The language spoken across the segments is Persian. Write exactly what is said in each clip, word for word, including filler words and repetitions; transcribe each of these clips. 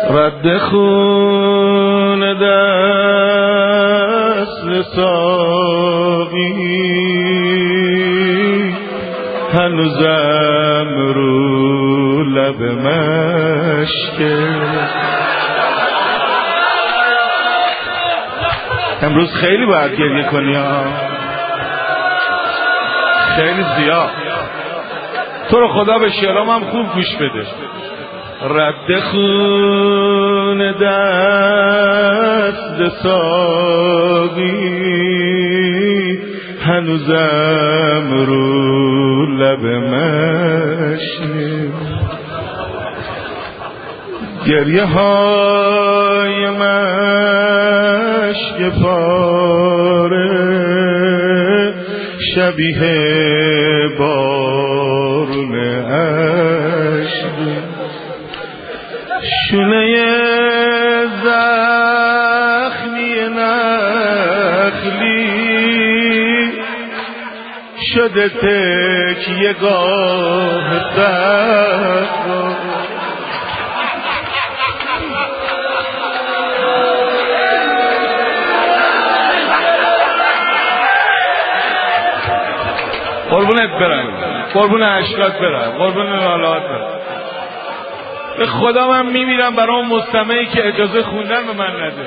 رد خون دست ساقی هنوزم رو لب مشکه. امروز خیلی باید گریه کنی ها، خیلی زیاد. تو رو خدا به شعرام هم خوب گوش بده. رد خون دست ساقی هنوزم رو لب مشنه. گریه های مشک پاره شبیه بارون عشق، شونه زخمی نخلی شده تکیه گاه صحرا. قربونت برم، قربون اشکات برم، قربون نالات برم. به خدا من میمیرم برای اون مستمعی که اجازه خوندن به من نده.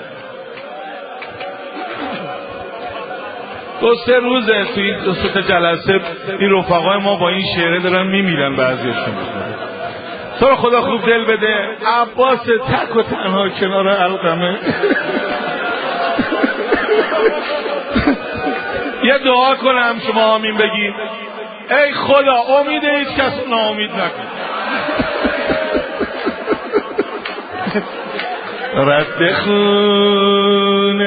دو سه روزه توی دو سه تا جلسه این رفقای ما با این شعره دارن میمیرن بعضیشون. تو رو خدا خوب دل بده. عباس تک و تنها کنار علقمه. یه دعا کنم شما آمین بگید. ای خدا امید هیچ کس ناامید نکن. رد خون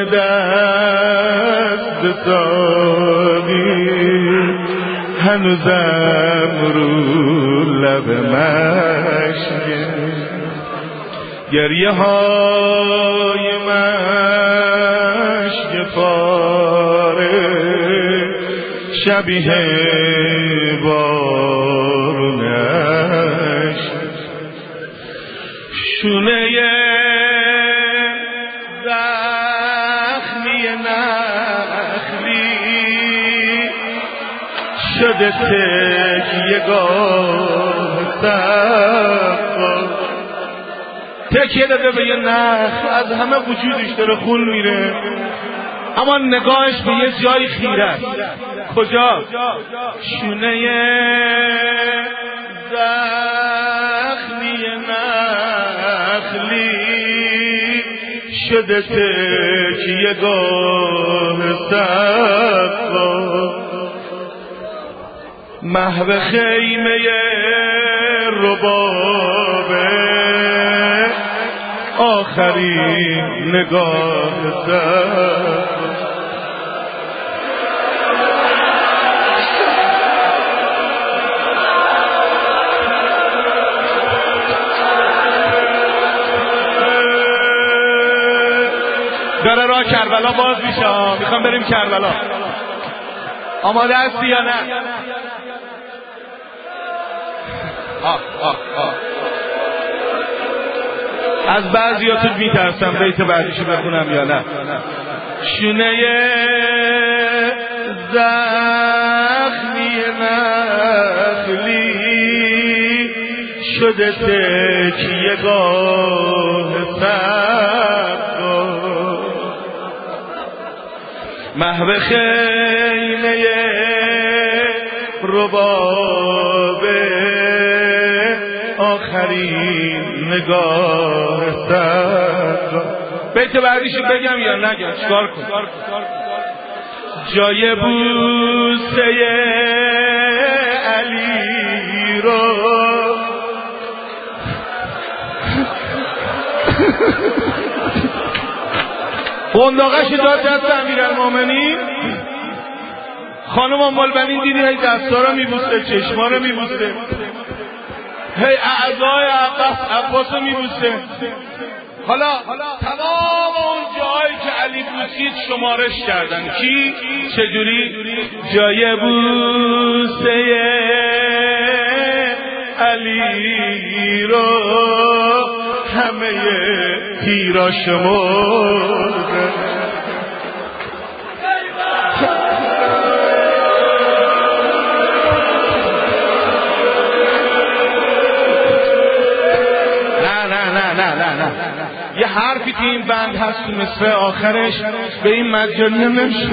دست ساقی هنوزم رو لب مشکه. گریه های مشک پاره شبیه بارون عشق، شونه زخمی نخلی شده تکیه گاه صحرا. تکیه داده به یه نخل، از همه وجودش داره خون میره، اما نگاهش به یه جای خیره است. کجا؟ شونه زخمی نخلی شده تکیه گاه صحرا. محو خیمه ربابه آخرین نگاه صحرا. داره راه کربلا باز میشه، میخوام بریم کربلا. آماده هستی یا نه؟ آه آه آه. از بعضیاتون میترسم بیت بعدیشو بخونم یا نه. شونه زخمی نخلی شده تکیه گاه صحرا. محو خیمه ربابه آخرین نگاه صحرا. بیت بعدیشو بگم یا نگم؟ چیکار کنم؟ جای بوسه علی رو قنداقش داد دست امیرالمومنین. خانم ام البنین دیدی هی دستا رو میبوسه، چشما رو میبوسه، هی اعضای عباس عباس رو میبوسه. حالا تمام اون جایی که علی بوسید شمارش کردن. کی؟ چجوری؟ جای بوسه علی رو همه پیرا شمردن. یه حرفی که این بند هست تو مصرع آخرش به این مجانی نمیشه.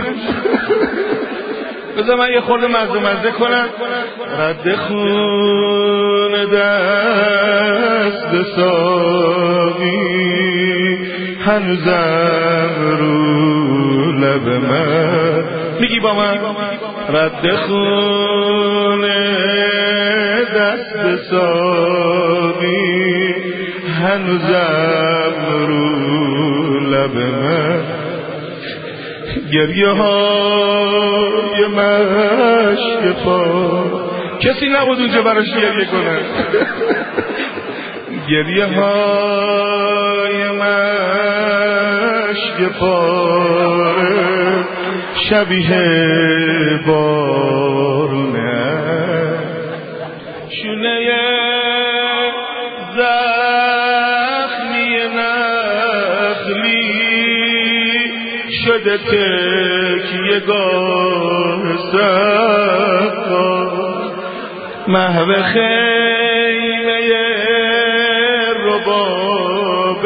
بذار من یه خورده مزه مزه کنم. رد خون دست ساقی هنوزم رو لب من. میگی با من؟ رد خون دست ساقی هنوزم رو لب من. گریه های مشک پا کسی نبود اونجا براش گریه کنه. گریه های مشک پاره شبیه بارونه. شونه شده تکیه گاه سقا محو خیمه رباب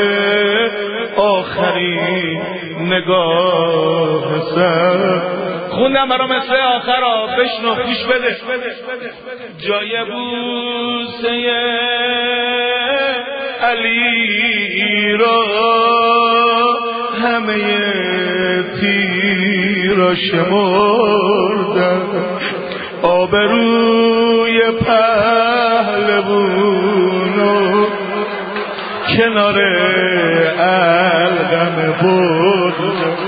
آخرین نگاه سقا. خوندم برا مثل آخر ها بشنو گوش بده. جای بوسه علی را همه پیرا شمردن. آبروی پهلوونو کنار القم بردن.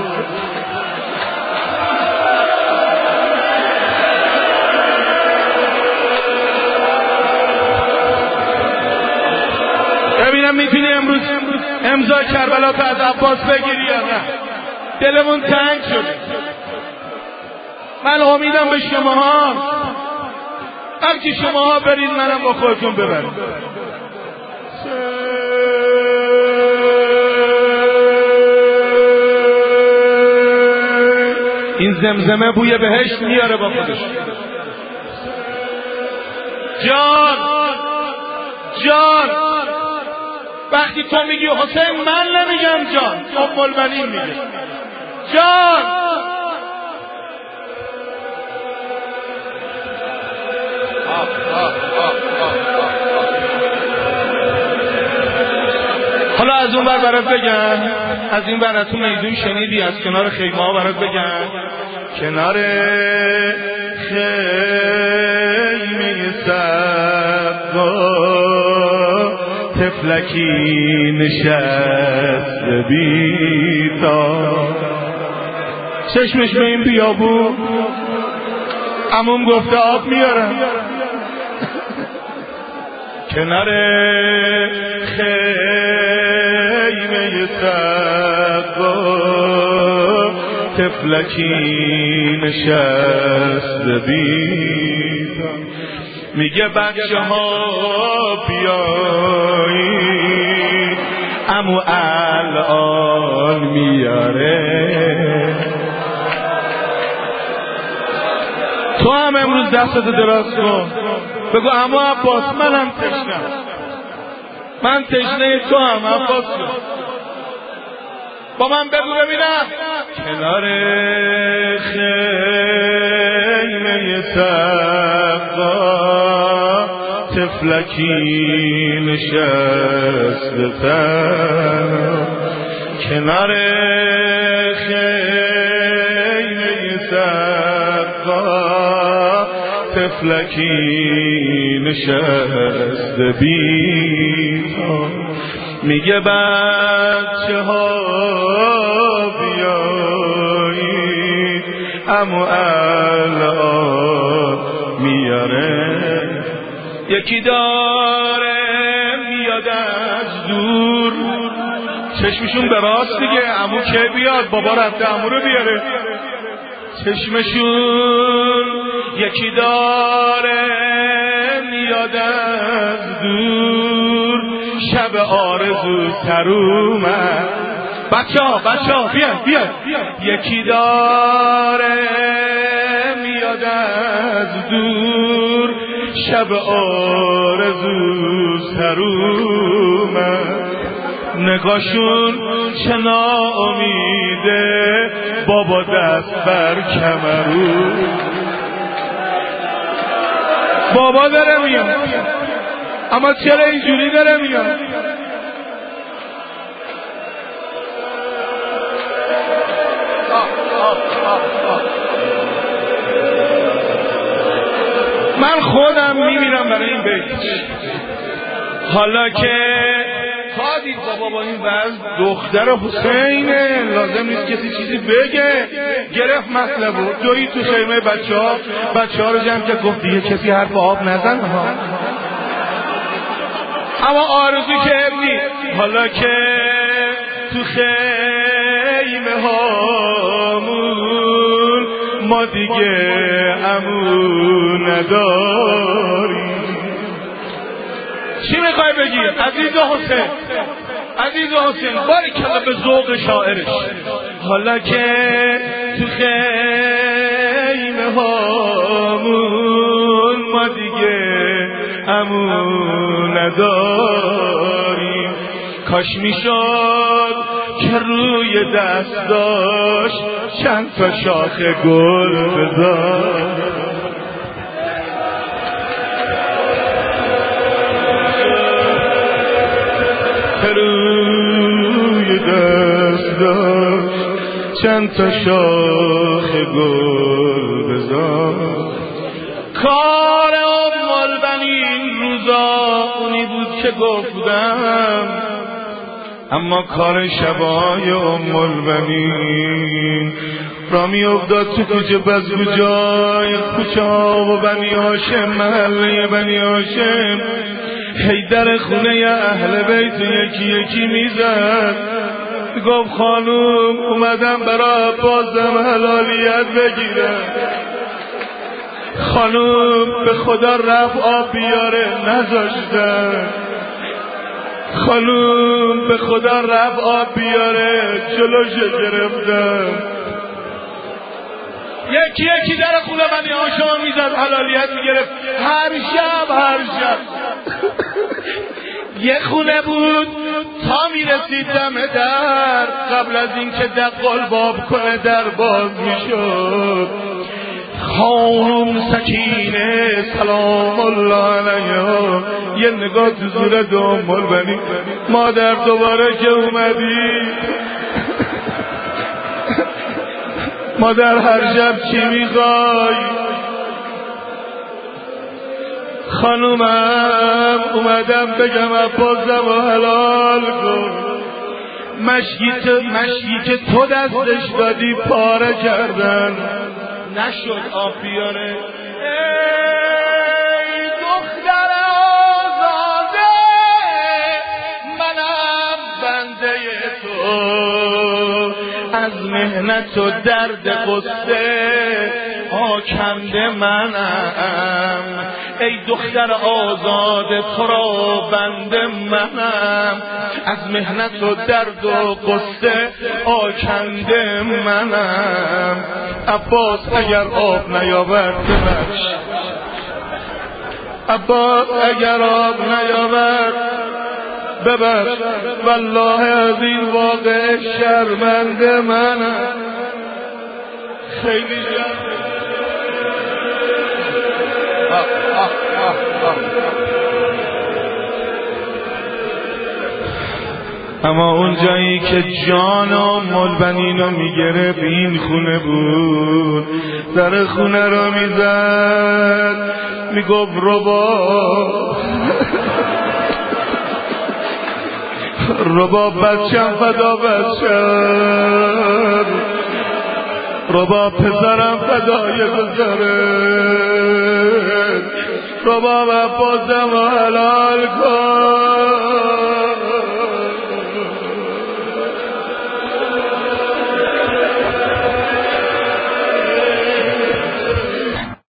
ببینم میتونی امروز امضا کربلا تو از عباس بگیری یا نه؟ دلمون تنگ شده. من امیدم به شماها، هرچی شماها برید منم با خودتون ببرید. این زمزمه بوی بهشت میاره با خودش. جان جان وقتی تو میگی حسین من نمیگم جان، ام المؤمنین میگه جان. حالا از اون بر برات بگم، از این بر تو میدون شنیدی، از کنار خیمه ها برات بگم. کنار خیمه سقا طفلکی نشست بیتا، چشمش به این بیابون عموم گفته آب میارم. کنار خیمه سقا طفلکی نشست بیتا، میگه بچه ها بیایی عمو الان میاره. تو هم امروز دستت دراز کن بگو عمو عباس منم تشنم، من تشنه تو هم عباس کن. با من بگو ببینم. کنار خیمه سقا طفلکی نشستم، کنار خیمه سقا طفلکی نشست بیتا، میگه بچه ها بیایی عمو الان میاره. یکی داره میاد از دور، چشمشون به راست دیگه، عمو که بیاد، بابا رفته عمو رو بیاره. چشمشون یکی داره میاد از دور، شب آرزو سر اومد. بچه ها بچه ها بیا بیا یکی داره میاد از دور شب آرزو سر اومد. نگاشون چه ناامیده بابا دست بر کمرو. بابا داره میاد اما چرا اینجوری داره میاد؟ من خودم میمیرم برای این بیت. حالا که تا دید بابا با این وضع دختر حسینه لازم نیست کسی چیزی بگه، گرفت مطلبو جایی تو خیمه بچه ها بچه ها رو جمع که گفت دیگه کسی حرف آب نزن ها. اما آرزو که ابنی حالا که تو خیمه هامون ما دیگه امون نداریم. چی میخوای بگی عزیز حسین؟ عزیز حسین باریکلا به ذوق شاعرش. حالا که تو خیمه هامون ما دیگه امون نداریم. کاش میشد که روی دست داشت چند تا شاخ گل بذار. روی دست داشت چند تا شاخ گل بذار. کار ام البنین روزا اونی بود که گفتم، اما کار شبای ام البنین را می افتاد تو کوچه بزگو جای کوچه ها و بنی هاشم محله بنی هاشم. حیدر خونه اهل بیت یکی یکی میزد گفت خانوم اومدم برای عباسم حلالیت بگیرم. خانوم به خدا رفت آب بیاره نذاشتن. خانوم به خدا رفت آب بیاره جلوش گرفتم. یکی یکی در خونه بنی هاشم میزد حلالیت میگرفت. هر شب هر شب یه خونه بود تا میرسید دم در قبل از اینکه دقال باب کنه در باز میشد. خانم سکینه سلام الله علیها یه نگاه تو صورت ام البنین. مادر دوباره که اومدی مادر هر شب چی میخوای؟ خانومم اومدم بگم عباسم و حلال کن. مشکی که تو دستش دادی پاره کردن نشد آب بیاره. ای دختر آزاده منم بنده تو، از مهنت و درد قصه آکنده منم. ای دختر آزاده تو را بنده منم، از مهنت و درد و قصه آکنده منم. عباس اگر آب نیاورد ببخش، عباس اگر آب نیاورد ببخش، والله از این واقع شرمنده منم. خیلی شرمنده. اما اون جایی که جان ام البنینو میگرفت این خونه بود. در خونه رو میزد میگفت رباب رباب بچم فدا بچم، رباب پسرم فدای پسرت، رباب عباسم حلال کن.